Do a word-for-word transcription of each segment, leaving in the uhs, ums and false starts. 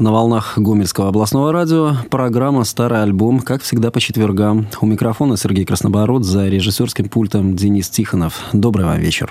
На волнах Гомельского областного радио программа «Старый альбом», как всегда, по четвергам. У микрофона Сергей Краснобород, за режиссерским пультом Денис Тихонов. Добрый вам вечер.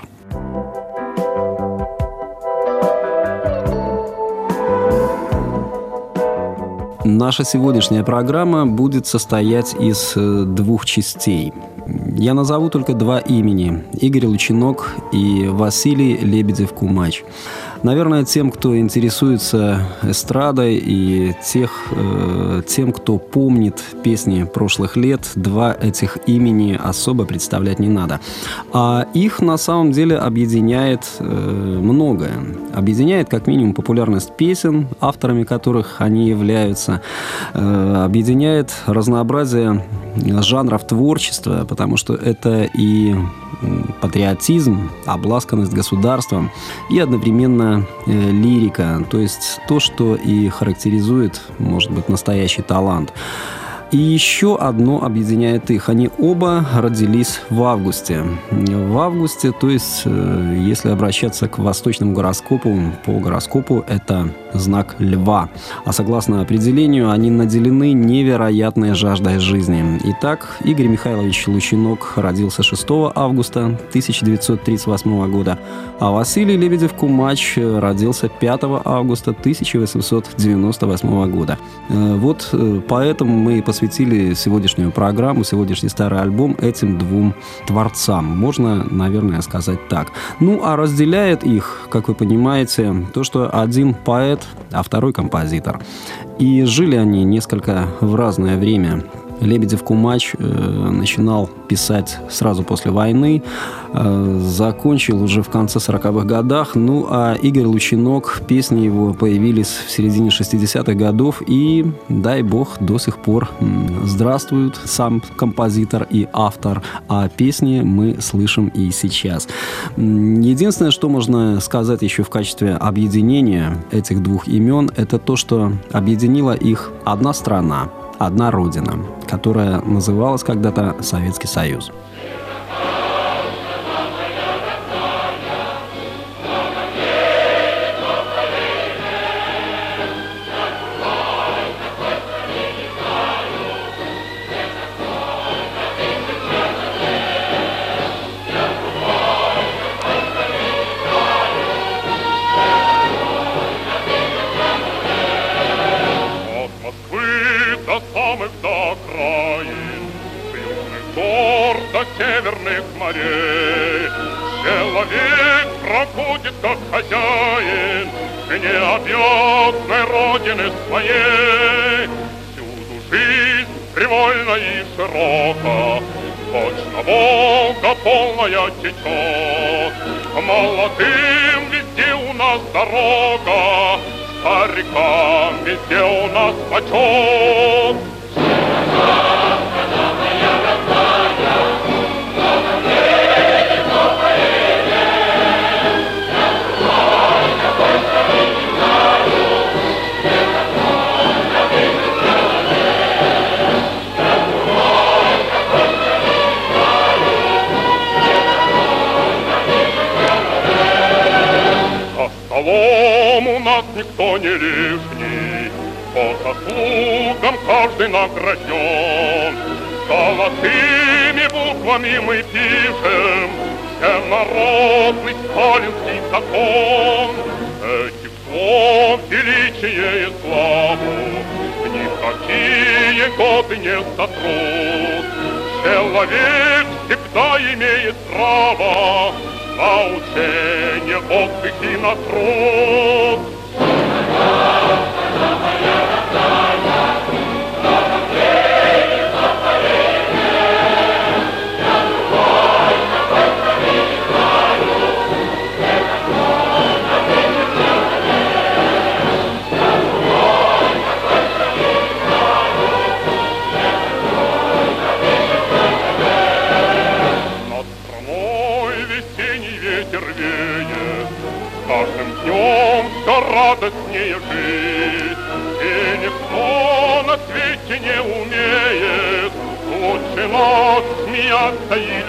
Наша сегодняшняя программа будет состоять из двух частей. Я назову только два имени – Игорь Лучинок и Василий Лебедев-Кумач. Наверное, тем, кто интересуется эстрадой, и тех, э, тем, кто помнит песни прошлых лет, два этих имени особо представлять не надо. А их на самом деле объединяет э, многое. Объединяет как минимум популярность песен, авторами которых они являются. Э, объединяет разнообразие жанров творчества, потому что это и патриотизм, обласканность государством, и одновременно э, лирика, то есть то, что и характеризует, может быть, настоящий талант. И еще одно объединяет их. Они оба родились в августе. В августе, то есть, если обращаться к восточному гороскопу, по гороскопу это знак Льва. А согласно определению, они наделены невероятной жаждой жизни. Итак, Игорь Михайлович Лучинок родился шестого августа тысяча девятьсот тридцать восьмого года, а Василий Лебедев-Кумач родился пятого августа тысяча восемьсот девяносто восьмого года. Вот поэтому мы посмотрим посвятили сегодняшнюю программу, сегодняшний старый альбом этим двум творцам. Можно, наверное, сказать так. Ну, а разделяет их, как вы понимаете, то, что один поэт, а второй композитор. И жили они несколько в разное время. Лебедев-Кумач э, начинал писать сразу после войны, э, закончил уже в конце сороковых годах. Ну, а Игорь Лучинок, песни его появились в середине шестидесятых годов, и, дай бог, до сих пор здравствует сам композитор и автор, а песни мы слышим и сейчас. Единственное, что можно сказать еще в качестве объединения этих двух имен, это то, что объединила их одна страна, одна родина, которая называлась когда-то Советский Союз. Северных морей человек проходит как хозяин необъятной родины своей. Всюду жизнь привольна и широка, точно Волга полная течет. Молодым везде у нас дорога, старикам везде у нас почет. Столом у нас никто не лишний, по заслугам каждый награжден. Золотыми буквами мы пишем всенародный сталинский закон. Этих слов величие и славу никакие годы не сотрут. Человек всегда имеет право на учение, отдых и на труд. Радостнее жить, и никто на свете не умеет лучше нас смеяться и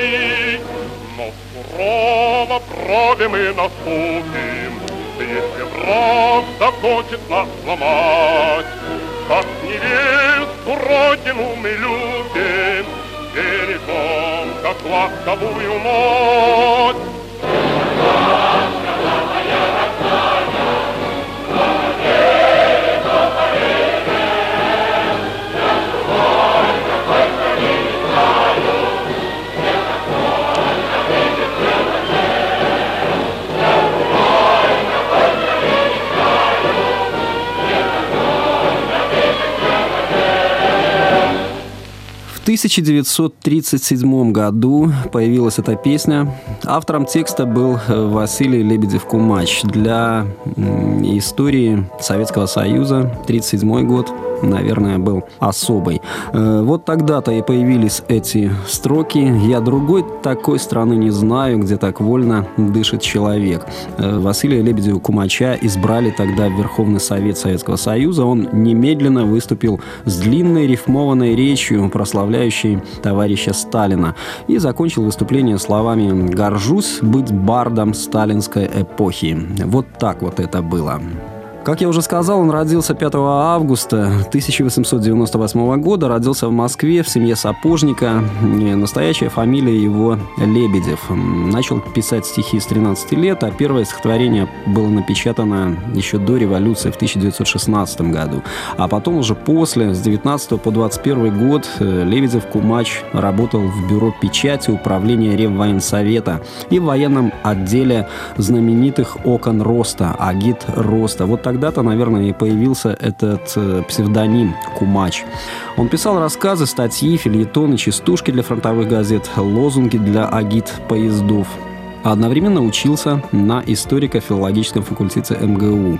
любить. Но сурово брови мы наступим, если правда хочет нас сломать. Как невесту родину мы любим, берегом, как ласковую мать. В тысяча девятьсот тридцать седьмом году появилась эта песня. Автором текста был Василий Лебедев-Кумач. Для истории Советского Союза тридцать седьмой год, наверное, был особый. Вот тогда-то и появились эти строки. «Я другой такой страны не знаю, где так вольно дышит человек». Василия Лебедева-Кумача избрали тогда в Верховный Совет Советского Союза. Он немедленно выступил с длинной рифмованной речью, прославляющей товарища Сталина, и закончил выступление словами «Горжусь быть бардом сталинской эпохи». Вот так вот это было. Как я уже сказал, он родился пятого августа тысяча восемьсот девяносто восьмого года, родился в Москве в семье сапожника. Настоящая фамилия его Лебедев. Начал писать стихи с тринадцати лет, а первое стихотворение было напечатано еще до революции в тысяча девятьсот шестнадцатом году. А потом уже после, с девятнадцатого по двадцать первый год, Лебедев-Кумач работал в бюро печати управления Реввоенсовета и в военном отделе знаменитых «Окон Роста», «Агит Роста». Вот тогда-то, наверное, и появился этот э, псевдоним Кумач. Он писал рассказы, статьи, фельетоны, частушки для фронтовых газет, лозунги для агит-поездов. А одновременно учился на историко-филологическом факультете эм гэ у.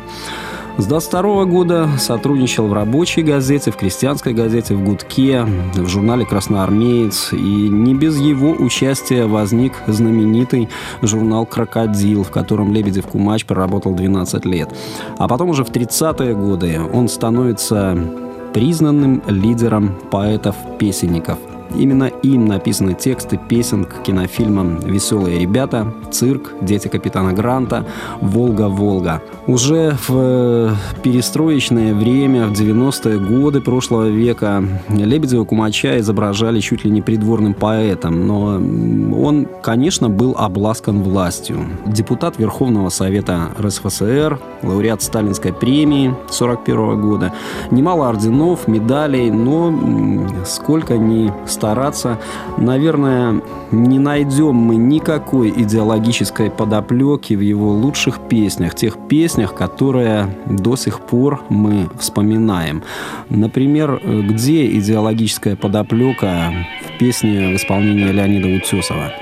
С двадцать второго года сотрудничал в «Рабочей газете», в «Крестьянской газете», в «Гудке», в журнале «Красноармеец». И не без его участия возник знаменитый журнал «Крокодил», в котором Лебедев-Кумач проработал двенадцать лет. А потом уже в тридцатые годы он становится признанным лидером поэтов-песенников. Именно им написаны тексты песен к кинофильмам «Веселые ребята», «Цирк», «Дети капитана Гранта», «Волга-Волга». Уже в перестроечное время, в девяностые годы прошлого века, Лебедева-Кумача изображали чуть ли не придворным поэтом, но он, конечно, был обласкан властью. Депутат Верховного Совета эр эс эф эс эр, лауреат Сталинской премии сорок первого года, немало орденов, медалей, но сколько ни стараться, наверное, не найдем мы никакой идеологической подоплеки в его лучших песнях, тех песнях, которые до сих пор мы вспоминаем. Например, где идеологическая подоплека в песне в исполнении Леонида Утесова?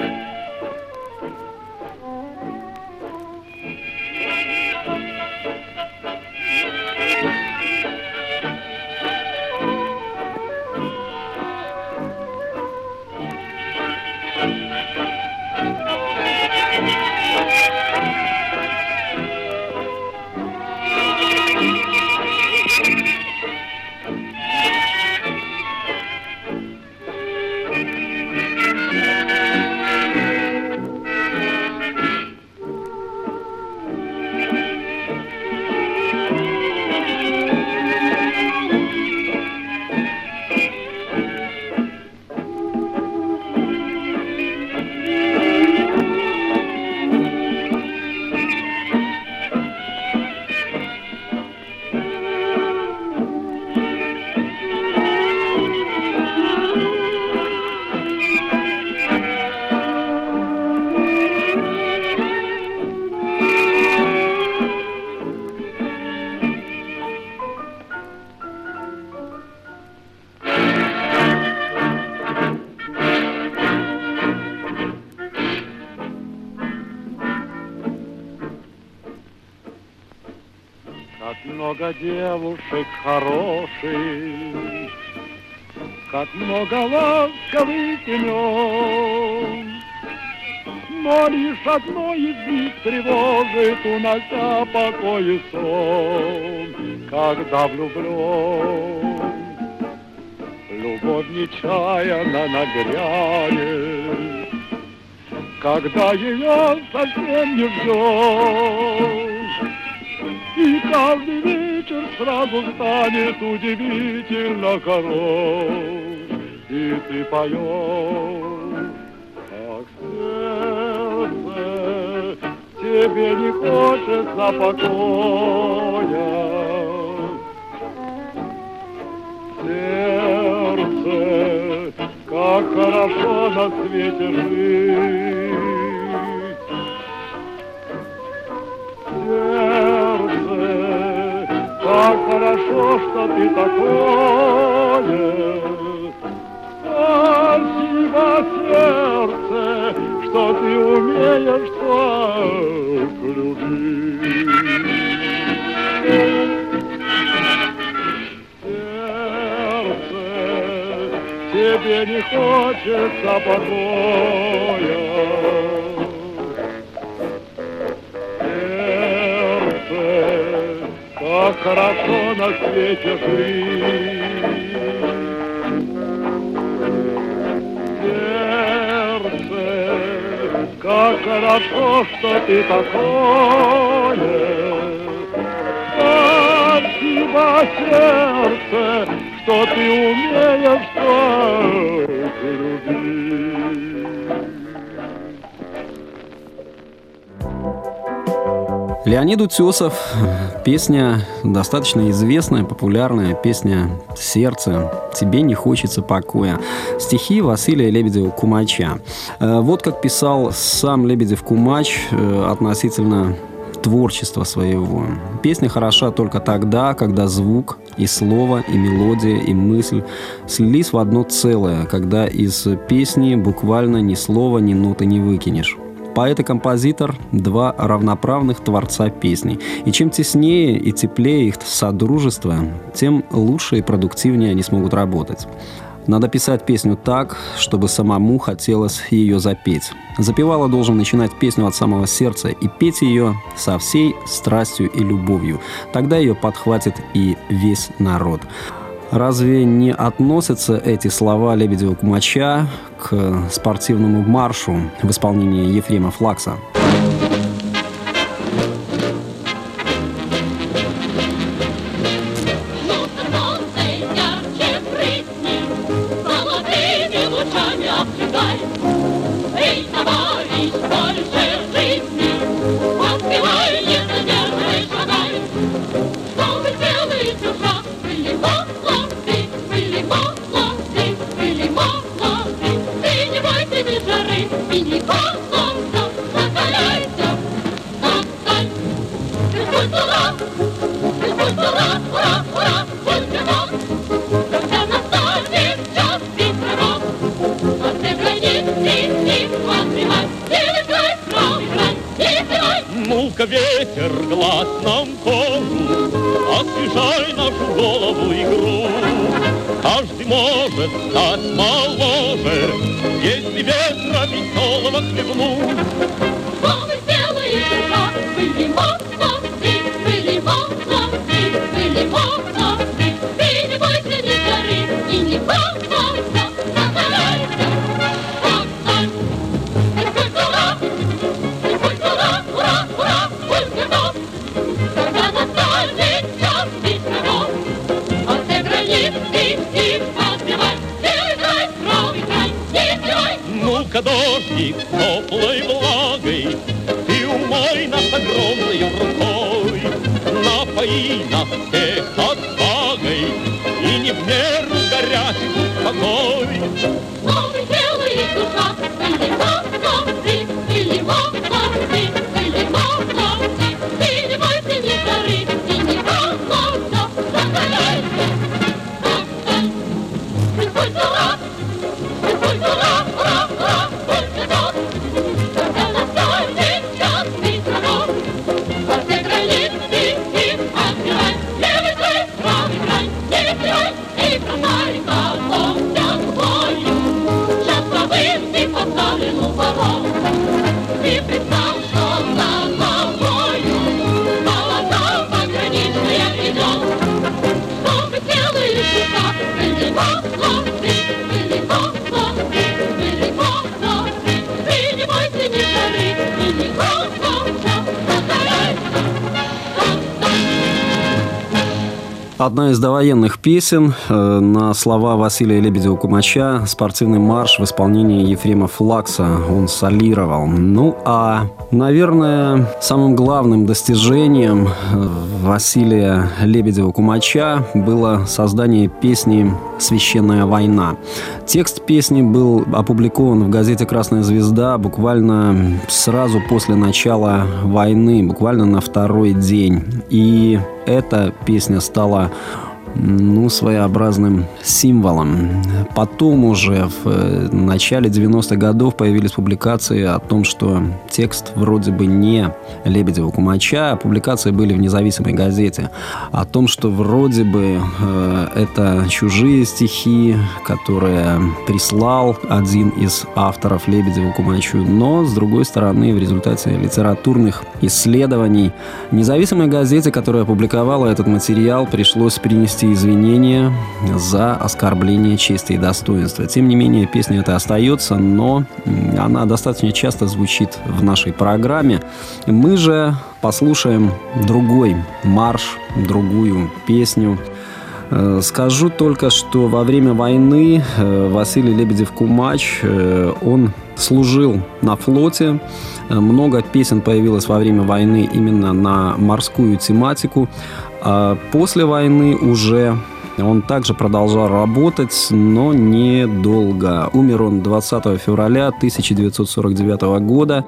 Много девушек хороших, как много ласковых имен, но лишь одно из них тревожит, унося покой и сон, когда влюблен. Любовь нечаянно нагрянет, когда ее совсем не ждешь. И каждый вечер сразу станет удивительно хорош. И ты поешь, как сердце, тебе не хочется покоя. Сердце, как хорошо на свете жить. Сердце, как хорошо, что ты такое. Спасибо, сердце, что ты умеешь так любить. Сердце, тебе не хочется покоя. Сердце, как хорошо на свете жить. Сердце, как хорошо, что ты такое. Спасибо, сердце, что ты умеешь так любить. Леонид Утесов. Песня достаточно известная, популярная. Песня «Сердце. Тебе не хочется покоя». Стихи Василия Лебедева-Кумача. Вот как писал сам Лебедев-Кумач относительно творчества своего. Песня хороша только тогда, когда звук, и слово, и мелодия, и мысль слились в одно целое, когда из песни буквально ни слова, ни ноты не выкинешь. Поэт и композитор – два равноправных творца песни. И чем теснее и теплее их содружество, тем лучше и продуктивнее они смогут работать. Надо писать песню так, чтобы самому хотелось ее запеть. Запевала должен начинать песню от самого сердца и петь ее со всей страстью и любовью. Тогда ее подхватит и весь народ. Разве не относятся эти слова Лебедева-Кумача к спортивному маршу в исполнении Ефрема Флакса? Ну-ка, ветер, глаз нам кожу, освежай нашу голову игру. Каждый может стать моложе, если ветра веселого хлебнуть. Что вы сделаете, как были молодцы, были молодцы, были молодцы. Ты не бойся ни жары и не волнуйся, закаляйся, отстань. И сколько раз, и сколько раз, ура, ура, сколько раз, когда настанет час вечеров, от всех границ и птиц подбивай, играй, кровь, играй, не играй. Ну-ка, дождик, теплой влагой, ты умой нас огромной рукой, напои нас всех отвагой и не в меру горячий успокой. Что вы делаете, душа, или молодцы, или молодцы, или молодцы. Ты не бойся ни жары и не волнуйся, закаляйся, отстань. И сколько раз, и сколько раз, ура, ура, сколько раз, когда настанет час вечеров, от всех границ и отбирай, левый край, правый край, не теряй, и бросай колосся в бою. Часовым ты поставлен у ворот, ты представь, что за тобою полоса пограничная идет. Что вы делаете так? Были молодцы, были молодцы, были молодцы. Ты не бойся ни жары и не волнуйся, закаляйся, отстань. Одна из довоенных песен э, на слова Василия Лебедева-Кумача, спортивный марш в исполнении Ефрема Флакса он солировал. Ну, а, наверное, самым главным достижением Василия Лебедева-Кумача было создание песни «Священная война». Текст песни был опубликован в газете «Красная звезда» буквально сразу после начала войны, буквально на второй день. И эта песня стала, ну, своеобразным символом. Потом уже в начале девяностых годов появились публикации о том, что текст вроде бы не Лебедева-Кумача, а публикации были в независимой газете о том, что вроде бы э, это чужие стихи, которые прислал один из авторов Лебедеву-Кумачу. Но, с другой стороны, в результате литературных исследований независимой газете, которая опубликовала этот материал, пришлось принести извинения за оскорбление чести и достоинства. Тем не менее, песня эта остается, но она достаточно часто звучит в нашей программе. Мы же послушаем другой марш, другую песню. Скажу только, что во время войны Василий Лебедев-Кумач, он служил на флоте. Много песен появилось во время войны именно на морскую тематику. А после войны уже он также продолжал работать, но недолго. Умер он двадцатого февраля тысяча девятьсот сорок девятого года.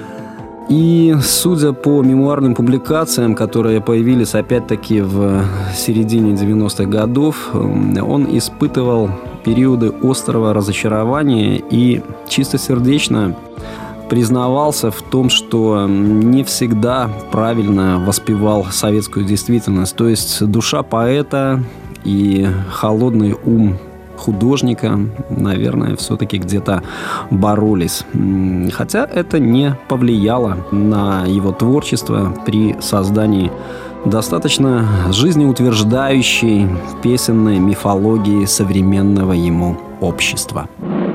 И, судя по мемуарным публикациям, которые появились опять-таки в середине девяностых годов, он испытывал периоды острого разочарования и чистосердечно признавался в том, что не всегда правильно воспевал советскую действительность. То есть душа поэта и холодный ум художника, наверное, все-таки где-то боролись. Хотя это не повлияло на его творчество при создании достаточно жизнеутверждающей песенной мифологии современного ему общества.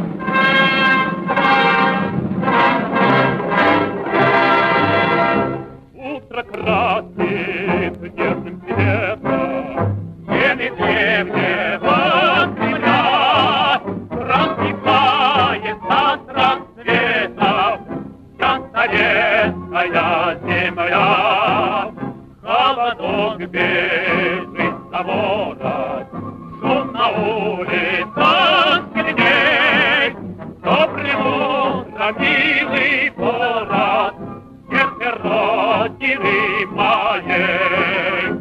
Утро красит нежным цветом, белый древнее воскресят, рассыпается с рассветом вся советская земля. Холодок бежит забора, шум на улицах сильней. Добрый утро, милый город, сердце родины моей.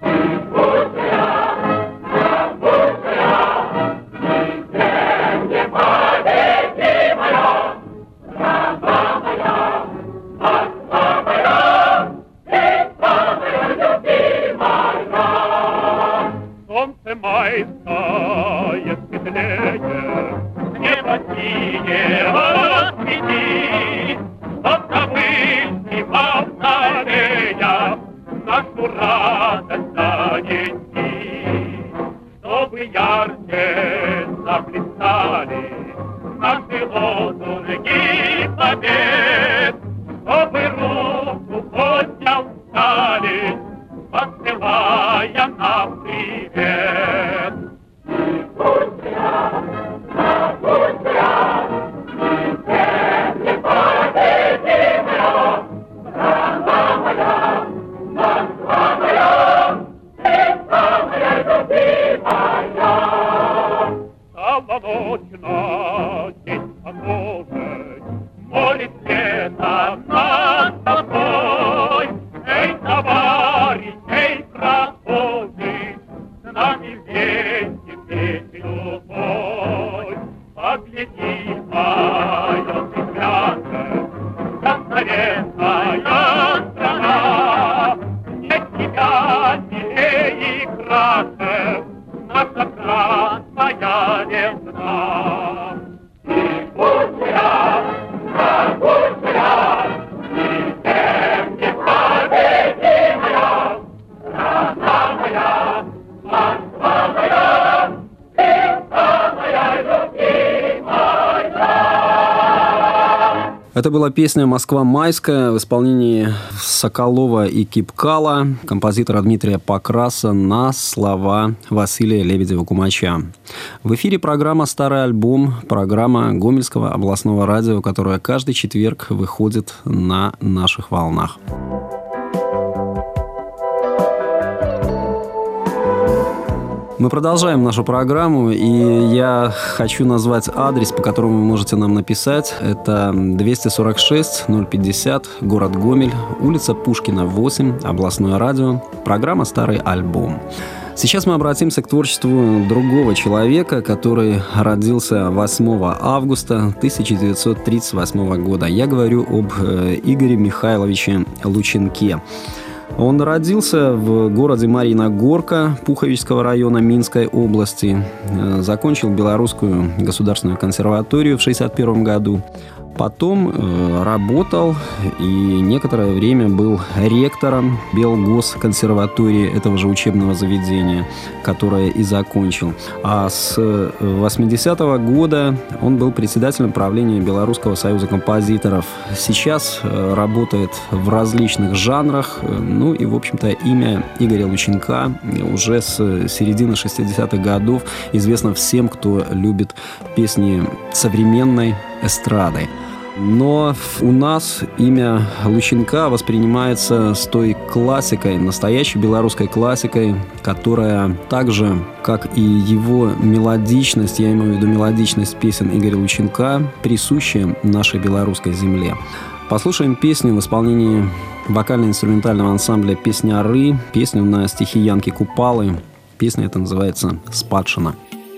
Солнце майское светлее, с неба синего свети, чтоб забыть мавзолея нашу радость донести, чтобы ярче заплясали наши лозунги побед, чтобы руку поднял стали, посылая нам привет. Стала ночь на день похожей, молит лето над тобой. Эй, товарищ, эй, прохожий, с нами вместе песню пой. Погляди, поет и пляшет вся советская страна. Нет тебя милее и краше наша красная весна. И пусть я, да пусть я, и тем не победимая, страна моя, Москва моя, ты самая любимая. Это была песня «Москва майская» в исполнении Соколова и Кипкала, композитора Дмитрия Покраса на слова Василия Лебедева-Кумача. В эфире программа «Старый альбом», программа Гомельского областного радио, которая каждый четверг выходит на наших волнах. Мы продолжаем нашу программу, и я хочу назвать адрес, по которому вы можете нам написать. Это двести сорок шесть ноль пятьдесят, город Гомель, улица Пушкина, восемь, областное радио, программа «Старый альбом». Сейчас мы обратимся к творчеству другого человека, который родился восьмого августа тысяча девятьсот тридцать восьмого года. Я говорю об Игоре Михайловиче Лученке. Он родился в городе Марьина Горка Пуховичского района Минской области. Закончил Белорусскую государственную консерваторию в шестьдесят первом году. Потом э, работал и некоторое время был ректором Белгосконсерватории этого же учебного заведения, которое и закончил. А с восьмидесятого года он был председателем правления Белорусского союза композиторов. Сейчас э, работает в различных жанрах. Ну и, в общем-то, имя Игоря Лученка уже с середины шестидесятых годов известно всем, кто любит песни современной эстрады. Но у нас имя Лученка воспринимается с той классикой, настоящей белорусской классикой, которая так же, как и его мелодичность, я имею в виду мелодичность песен Игоря Лученка, присуща нашей белорусской земле. Послушаем песню в исполнении вокально-инструментального ансамбля «Песняры», песню на стихи Янки Купалы. Песня эта называется «Спадшина».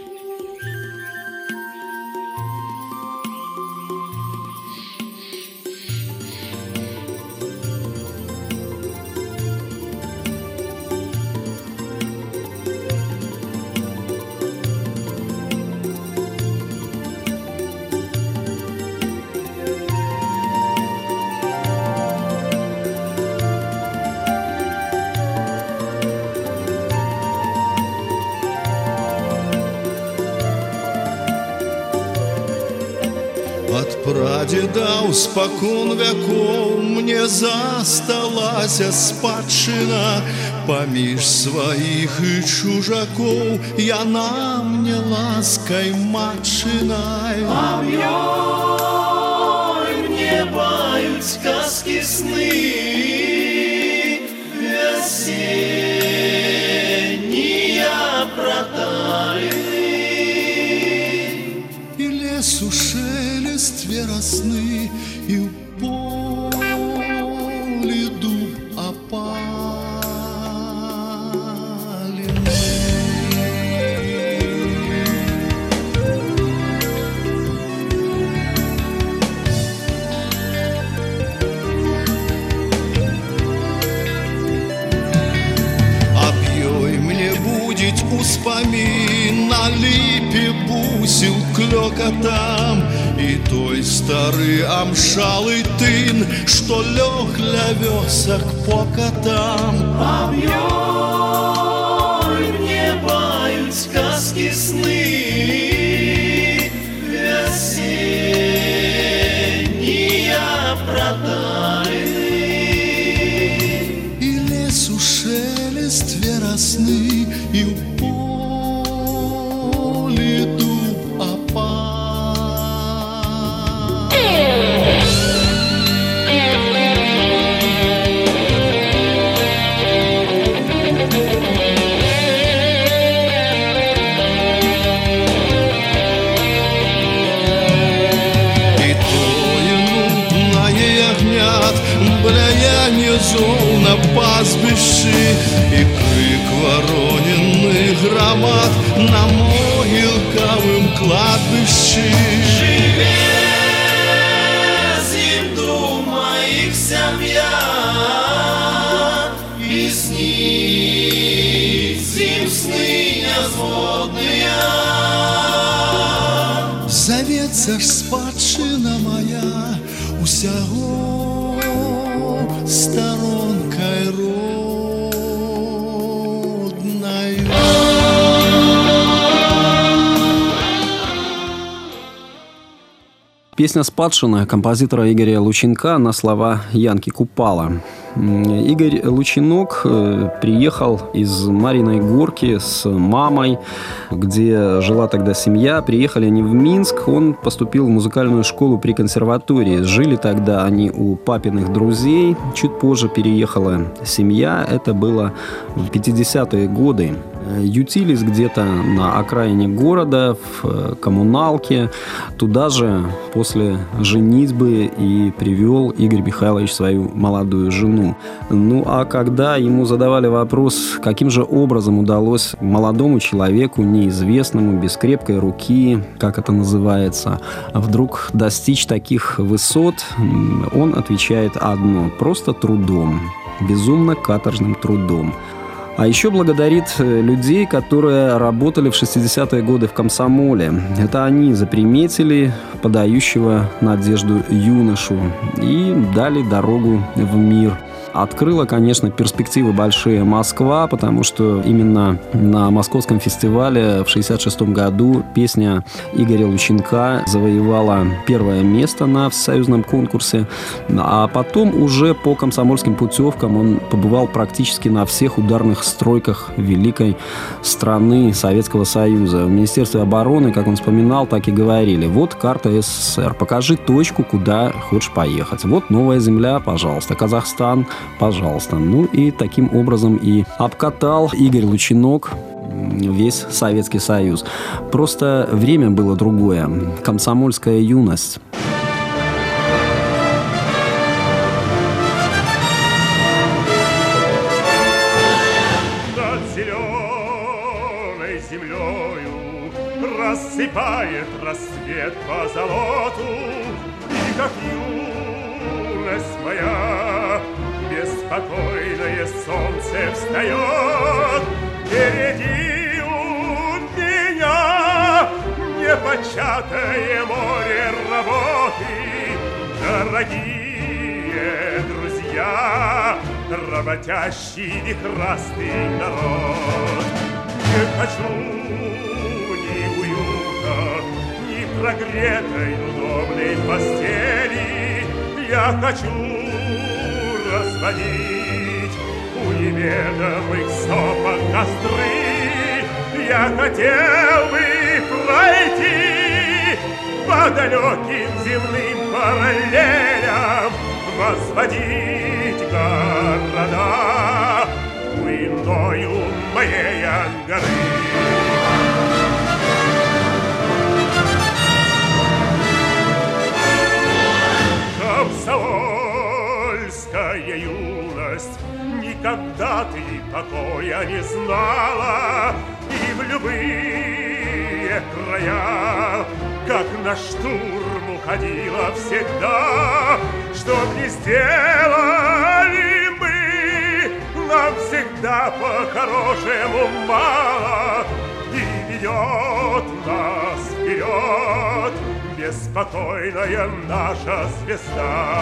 Ад прадзедаў спакон вякоў мне засталася спадчына, паміж сваіх і чужакоў яна мне ласкай матчынай. Аб ёй мне баюць казкі сны вясеннія пра таліны. І лесу шелест верасны, і ў полі дуб опалены. Аб ёй мне будзіць успамін на ліпе бусіл клёкатам, і той стары амшалы тын, што лёг ля вёсак покатам. Аб ёй мне баюць казкі сны вясеннія пра таліны. І лесу шелест верасны, і ў полі дуб опалены. На пастбищі і крик воронених громад на могилковым кладбищі. Живе зим дума их сям'я, і снится им сны незводные. Зоветься ж спадщина моя усяго сторонкой родною. Песня «Спадщина» композитора Игоря Лученка на слова Янки Купала. Игорь Лученок приехал из Марьиной Горки с мамой, где жила тогда семья. Приехали они в Минск. Он поступил в музыкальную школу при консерватории. Жили тогда они у папиных друзей. Чуть позже переехала семья. Это было в пятидесятые годы. Ютились где-то на окраине города, в коммуналке. Туда же после женитьбы и привел Игорь Михайлович свою молодую жену. Ну, а когда ему задавали вопрос, каким же образом удалось молодому человеку, неизвестному, без крепкой руки, как это называется, вдруг достичь таких высот, он отвечает одно – просто трудом, безумно каторжным трудом. А еще благодарит людей, которые работали в шестидесятые годы в комсомоле. Это они заприметили подающего надежду юношу и дали дорогу в мир. Открыла, конечно, перспективы большие Москва, потому что именно на московском фестивале в шестьдесят шестом году песня Игоря Лученка завоевала первое место на всесоюзном конкурсе, а потом уже по комсомольским путевкам он побывал практически на всех ударных стройках великой страны Советского Союза. В Министерстве обороны, как он вспоминал, так и говорили: вот карта СССР, покажи точку, куда хочешь поехать. Вот новая земля, пожалуйста, Казахстан, пожалуйста. Ну и таким образом и обкатал Игорь Лученок весь Советский Союз. Просто время было другое. Комсомольская юность. Над зеленой землею рассыпает рассвет по золоту, и как юность моя беспокойное солнце встает. Впереди у меня непочатое море работы. Дорогие друзья, работящий вихрастый народ, не хочу ни уюта, ни прогретой удобной постели. Я хочу разводить у неведомых сопок костры. Я хотел бы пройти по далеким земным параллелям, возводить города глубиною моей Ангары. Комсомольская юность, никогда ты покоя не знала, и в любые края, как на штурм уходила всегда. Что б ни сделали мы, нам всегда по-хорошему мало, и ведет нас вперед беспокойная наша звезда.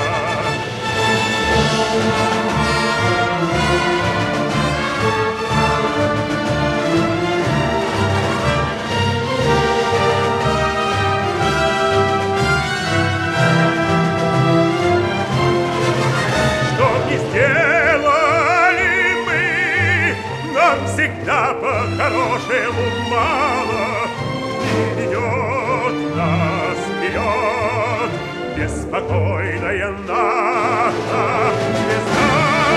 Что не сделали мы, нам всегда по-хорошему мало, и ведет нас вперед беспокойная наша звезда.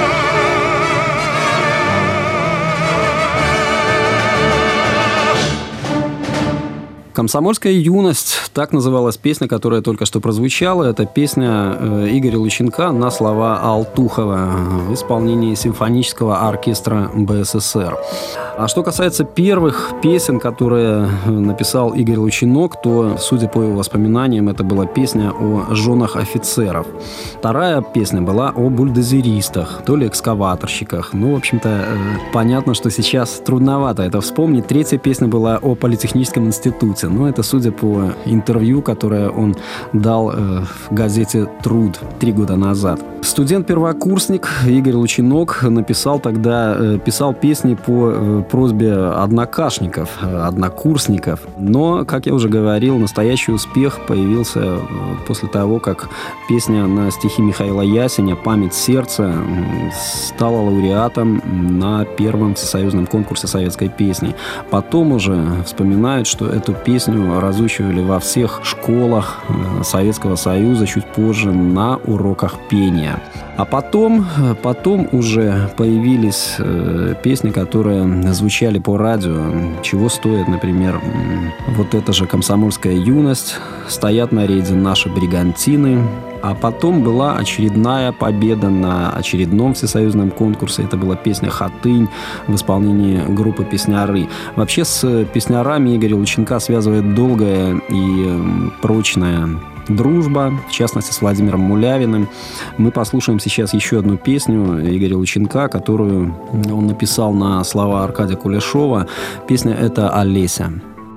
«Комсомольская юность» — так называлась песня, которая только что прозвучала. Это песня Игоря Лученка на слова Алтухова в исполнении симфонического оркестра БССР. А что касается первых песен, которые написал Игорь Лученок, то, судя по его воспоминаниям, это была песня о женах офицеров. Вторая песня была о бульдозеристах, то ли экскаваторщиках. Ну, в общем-то, понятно, что сейчас трудновато это вспомнить. Третья песня была о политехническом институте. влюбился. Но это судя по интервью, которое он дал э, в газете «Труд» три года назад. Студент-первокурсник Игорь Лучинок написал тогда, э, писал песни по э, просьбе однокашников, э, однокурсников. Но, как я уже говорил, настоящий успех появился э, после того, как песня на стихи Михаила Ясеня «Память сердца» стала лауреатом на первом всесоюзном конкурсе советской песни. Потом уже вспоминают, что эту песню разучивали во всех школах Советского Союза чуть позже на уроках пения. А потом, потом уже появились э, песни, которые звучали по радио. Чего стоит, например, вот эта же «Комсомольская юность», «Стоят на рейде наши бригантины». А потом была очередная победа на очередном всесоюзном конкурсе. Это была песня «Хатынь» в исполнении группы «Песняры». Вообще с песнярами Игоря Лучинка связывает долгая и прочная дружба, в частности, с Владимиром Мулявиным. Мы послушаем сейчас еще одну песню Игоря Лучинка, которую он написал на слова Аркадия Кулешова. Песня эта «Олеся».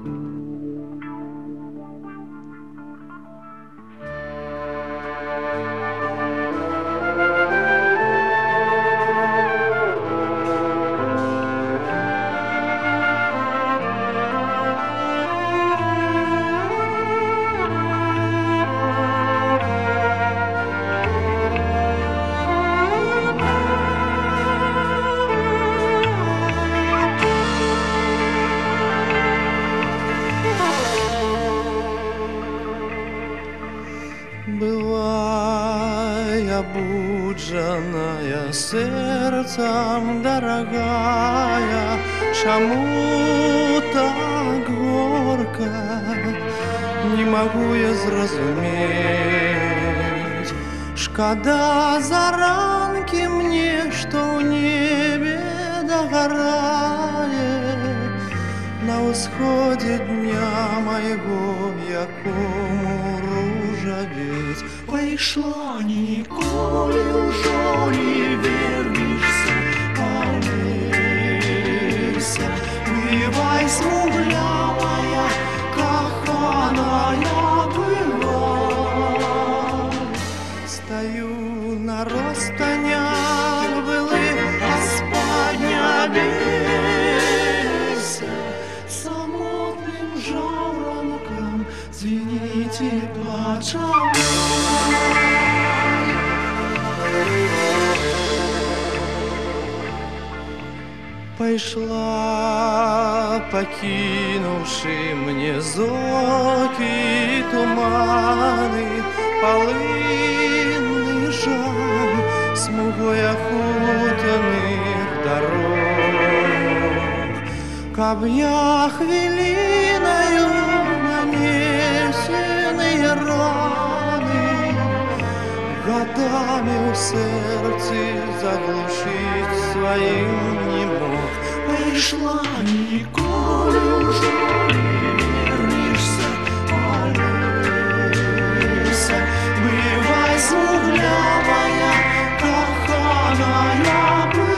Бывая буджаная сердцем дорогая, чему так горько, не могу я зразуметь. Шкода заранки мне, что в небе догорает на восходе дня моего, якому ружаветь. Вийшла ніколи уже не вернешься, Олеся. Бывай смуглявая, каханая бывай. Стою на розстанях былых, а спать не обейся. Самотным жаворонком звените плача. Пошла, покинувши мне зоки и туманы, полынный жар смугой окутанных дорог. Каб я хвилиною нанесенные раны годами в сердце заглушить своим не мог. Пришла, николи уже не вернешься, Олеся. Бывай смуглявая, каханая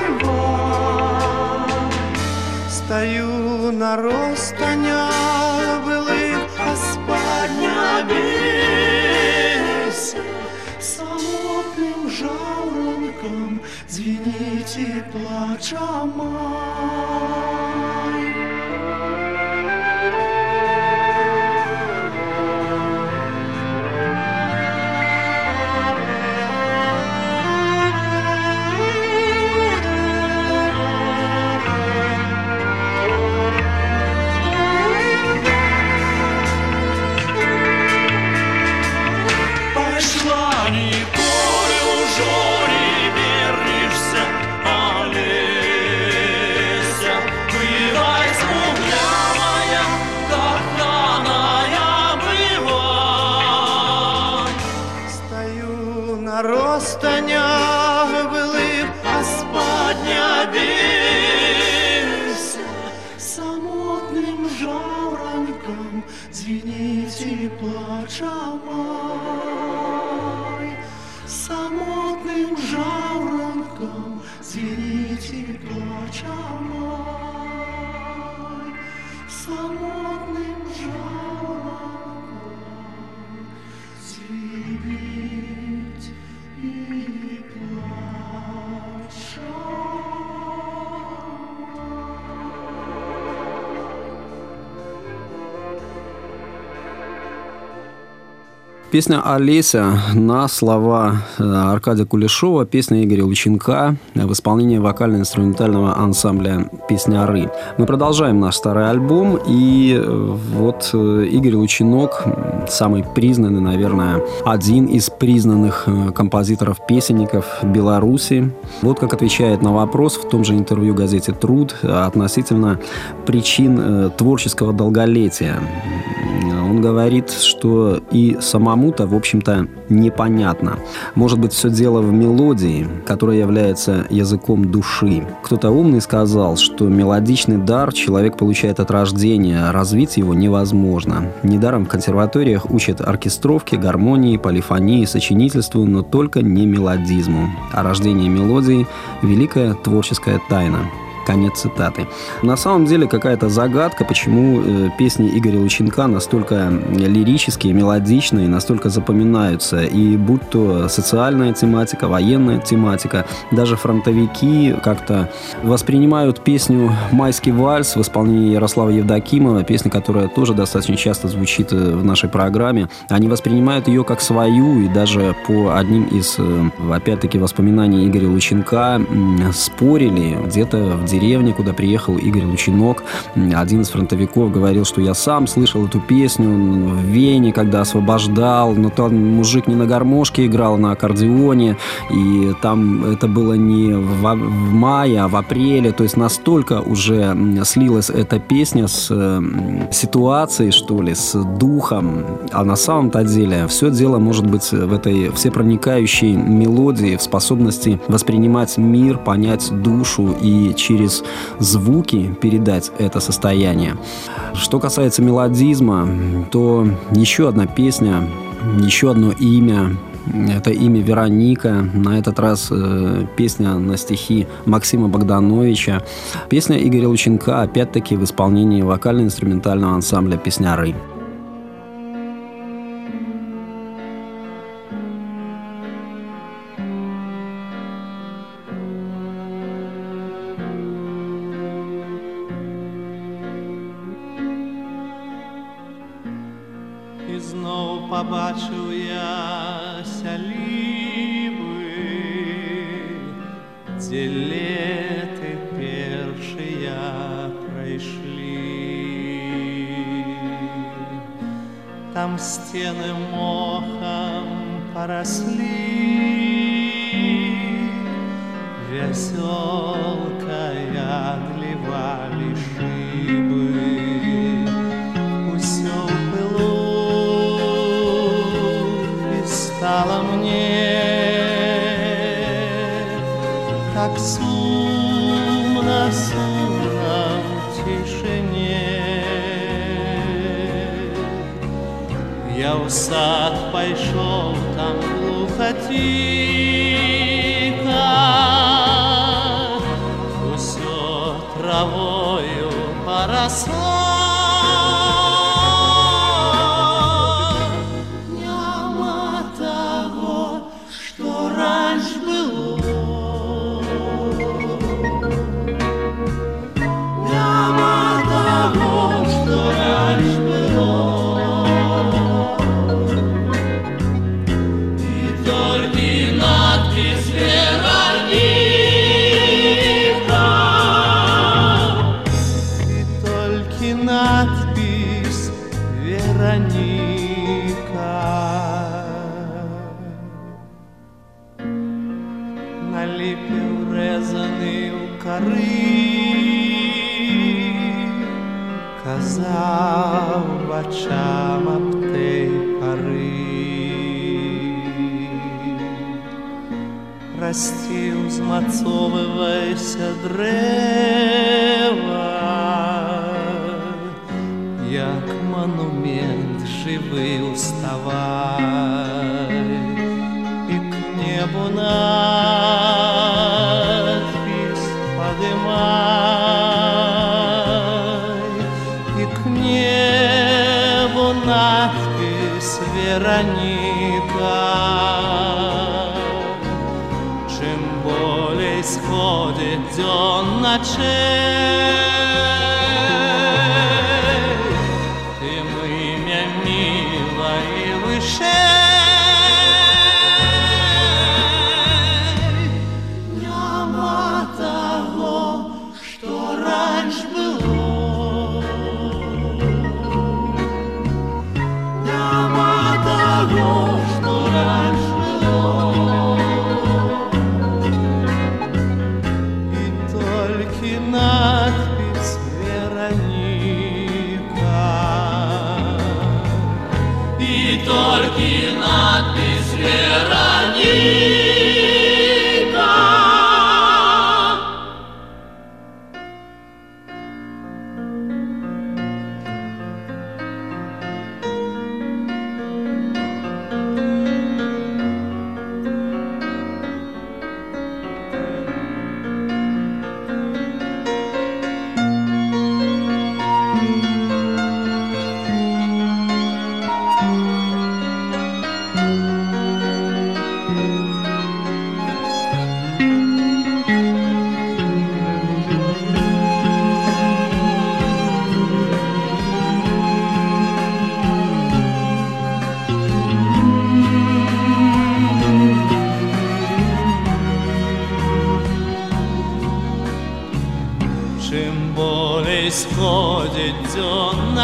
бывай. Стою на розстанях былых, а спать не обейся. Самотным жаворонком звените плача май. Пошла, николи уже не вернешься, Олеся. Бывай смуглявая, каханая бывай. Стою на розстанях былых, а спать не обейся. Самотным жаворонком звените плача май. Самотным жаворонком звените плача май. Самотным жаворонком. Песня «Олеся» на слова Аркадия Кулешова, песня Игоря Лученка в исполнении вокально-инструментального ансамбля «Песняры». Мы продолжаем наш старый альбом, и вот Игорь Лученок, самый признанный, наверное, один из признанных композиторов-песенников Беларуси. Вот как отвечает на вопрос в том же интервью газете «Труд» относительно причин творческого долголетия. Он говорит, что и самому-то, в общем-то, непонятно. Может быть, все дело в мелодии, которая является языком души. Кто-то умный сказал, что мелодичный дар человек получает от рождения, развить его невозможно. Недаром в консерваториях учат оркестровке, гармонии, полифонии, сочинительству, но только не мелодизму. А рождение мелодии – великая творческая тайна. Конец цитаты. На самом деле какая-то загадка, почему э, песни Игоря Лученка настолько лирические, мелодичные, настолько запоминаются. И будь то социальная тематика, военная тематика, даже фронтовики как-то воспринимают песню «Майский вальс» в исполнении Ярослава Евдокимова, песня, которая тоже достаточно часто звучит в нашей программе. Они воспринимают ее как свою, и даже по одним из, э, опять-таки, воспоминаний Игоря Лученка э, спорили где-то в деревне, куда приехал Игорь Лученок. Один из фронтовиков говорил, что я сам слышал эту песню в Вене, когда освобождал, но там мужик не на гармошке играл, на аккордеоне, и там это было не в, в мае, а в апреле, то есть настолько уже слилась эта песня с ситуацией, что ли, с духом, а на самом-то деле все дело может быть в этой всепроникающей мелодии, в способности воспринимать мир, понять душу и через через звуки передать это состояние. Что касается мелодизма, то еще одна песня, еще одно имя. Это имя Вероника. На этот раз э, песня на стихи Максима Богдановича. Песня Игоря Лученка, опять-таки, в исполнении вокально-инструментального ансамбля «Песняры». Побачив я сялівы, дзе леты першыя прайшлі. Там сцены мохам параслі, вясёлкай адлівалі шыбы. Усё было стало мне так сумно, сумно в тишине. Я в сад пошел, там глухо тихо, усё травою поросло. Казав очам об тей поры, расти, узмацовывайся древа, як монумент живый уставай, и к небу надпись подымай, и к небу надпись Вероника. Чем более сходит дён ночей, тем имя мило и выше.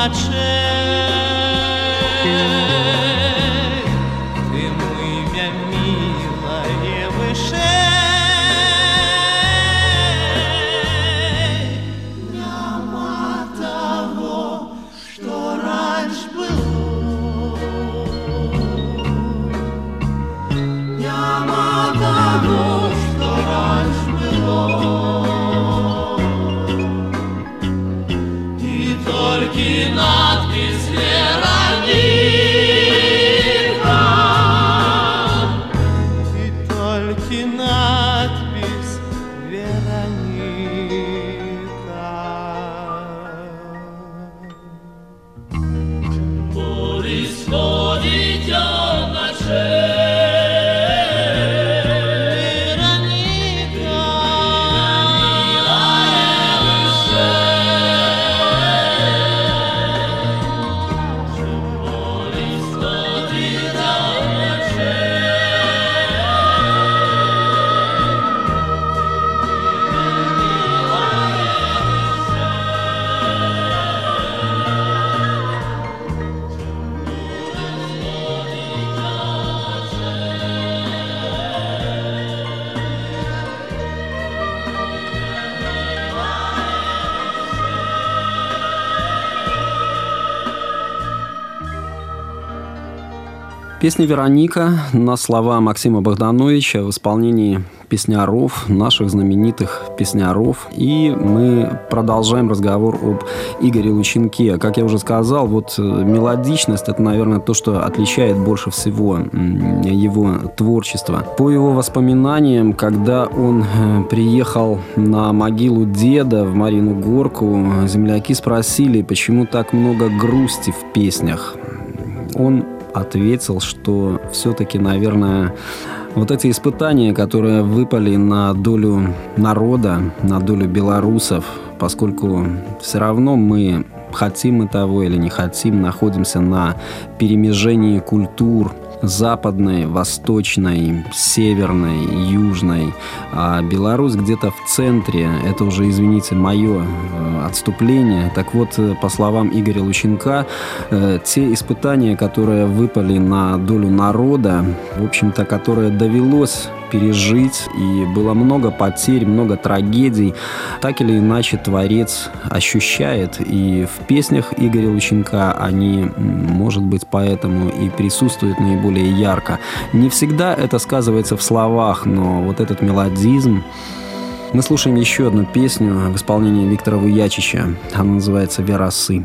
ночей. Ты мой милое вышей. Нема того, что раньше было. Нема того, что раньше было. И только надпись Вероника. И только надпись Вероника. Происходит ночей. Песня «Вероника» на слова Максима Богдановича в исполнении песняров, наших знаменитых песняров. И мы продолжаем разговор об Игоре Лучинке. Как я уже сказал, вот мелодичность – это, наверное, то, что отличает больше всего его творчество. По его воспоминаниям, когда он приехал на могилу деда в Марьину Горку, земляки спросили, почему так много грусти в песнях. Он ответил, что все-таки, наверное, вот эти испытания, которые выпали на долю народа, на долю белорусов, поскольку все равно мы, хотим мы того или не хотим, находимся на перемежении культур западной, восточной, северной, южной, а Беларусь где-то в центре. Это уже, извините, мое отступление. Так вот, по словам Игоря Лучинка, те испытания, которые выпали на долю народа, в общем-то, которые довелось пережить, и было много потерь, много трагедий, так или иначе творец ощущает, и в песнях Игоря Лучинка они, может быть, поэтому и присутствуют наиболее ярко. Не всегда это сказывается в словах, но вот этот мелодизм. Мы слушаем еще одну песню в исполнении Виктора Вуячича. Она называется «Верасы».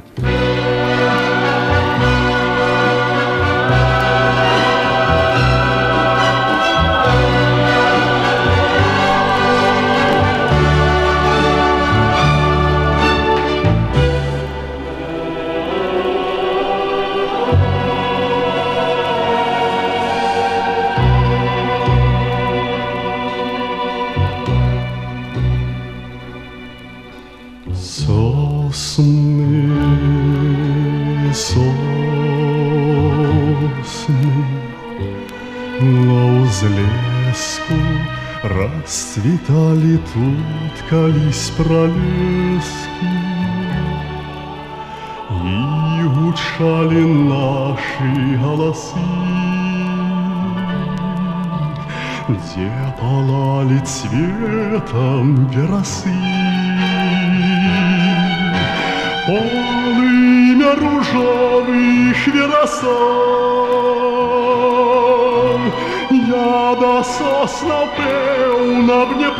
Сосны, сосны, на узлеску расцветали тут колись пролески, и гучали наши голосы, где пылали цветом верасы. Полымя ружовых верасов я до соснаў пэўна б не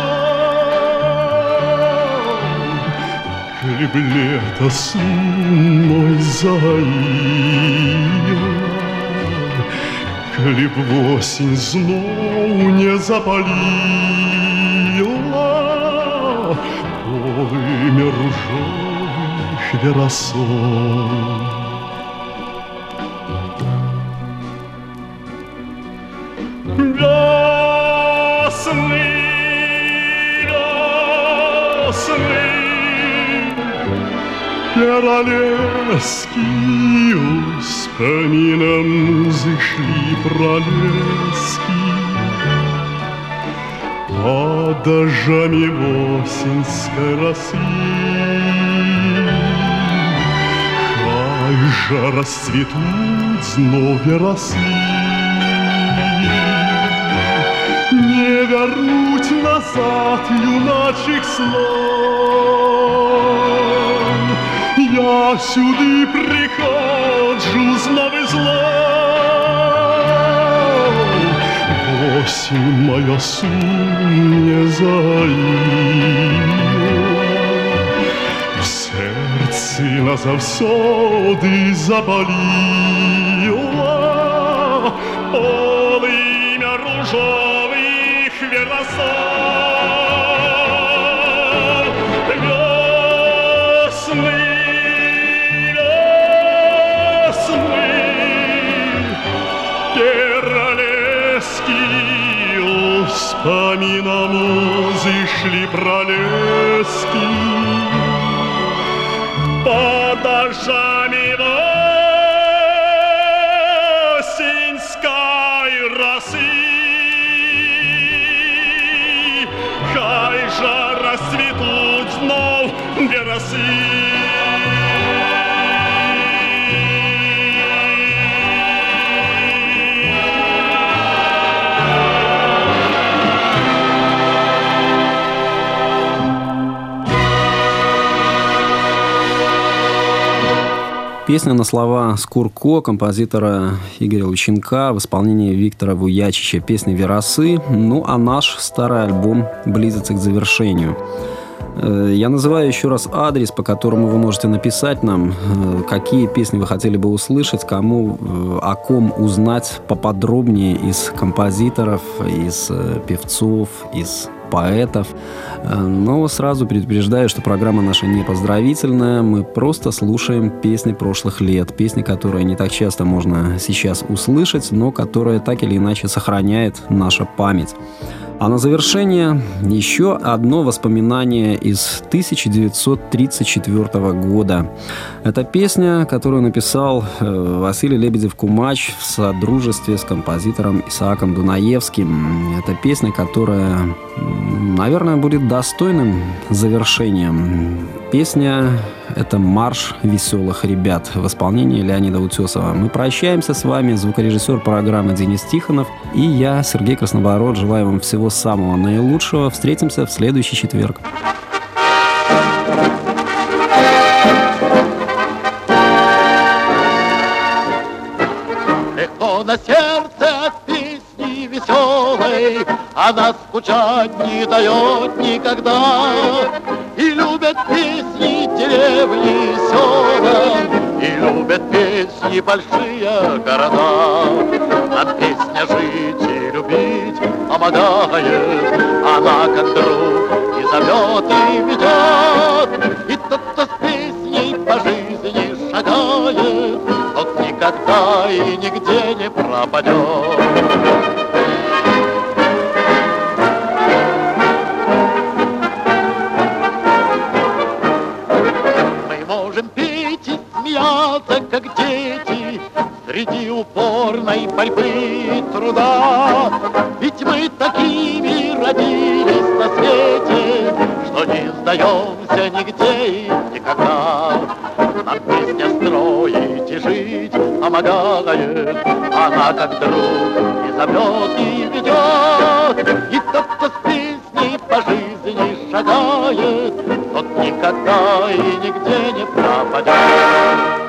прыйшоў, калі б лета сумной загаіла, калі б восень зноў не запаліла полымя ружовых верасов. Весны, весны, перолески успомином зышли пролески. Под дождями восеньской росы же расцветут вновь росы. Не вернуть назад юначих снов. Я сюда приходжу знов и знов. Осень моя сум не заила, в сердце назавсёды запалила полымя ружовых веросов. Весны, весны, перолески, вспоминам зышли пролески. Под дождями осеньской росы, хай же расцветут вновь веросы. Песня на слова Скурко, композитора Игоря Лученка, в исполнении Виктора Вуячича. Песня «Веросы». Ну, а наш старый альбом близится к завершению. Я называю еще раз адрес, по которому вы можете написать нам, какие песни вы хотели бы услышать, кому, о ком узнать поподробнее из композиторов, из певцов, из поэтов. Но сразу предупреждаю, что программа наша не поздравительная. Мы просто слушаем песни прошлых лет. Песни, которые не так часто можно сейчас услышать, но которые так или иначе сохраняет наша память. А на завершение еще одно воспоминание из тысяча девятьсот тридцать четвёртого года. Это песня, которую написал Василий Лебедев-Кумач в содружестве с композитором Исааком Дунаевским. Это песня, которая, наверное, будет достойным завершением. Песня — это «Марш веселых ребят» в исполнении Леонида Утесова. Мы прощаемся с вами, звукорежиссер программы Денис Тихонов и я, Сергей Краснобород. Желаю вам всего самого наилучшего. Встретимся в следующий четверг. Легко на сердце от песни веселой, она скучать не дает никогда. И любят песни деревни села, и любят песни большие города. А песня жить и любить помогает, она как друг и зовет, и ведет. И тот, кто с песней по жизни шагает, тот никогда и нигде не пропадет. Как дети, среди упорной борьбы и труда. Ведь мы такими родились на свете, что не сдаемся нигде и никогда. Нам песня строить и жить помогает, она как друг и зовет, и ведет. И тот, кто с песней по жизни шагает, тот никогда и нигде не пропадет.